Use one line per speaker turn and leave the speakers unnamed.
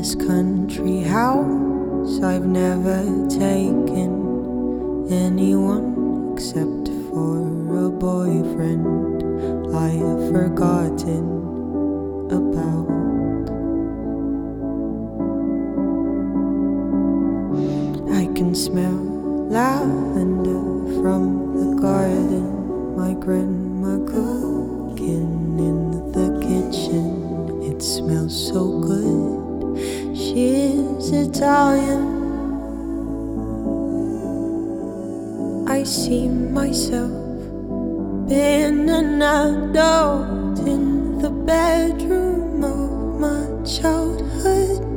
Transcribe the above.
this country house. I've never taken anyone except for a boyfriend I have forgotten about. I can smell lavender from the garden, my grandma cooking in the kitchen. It smells so good, she's Italian. I see myself being an adult in the bedroom of my childhood.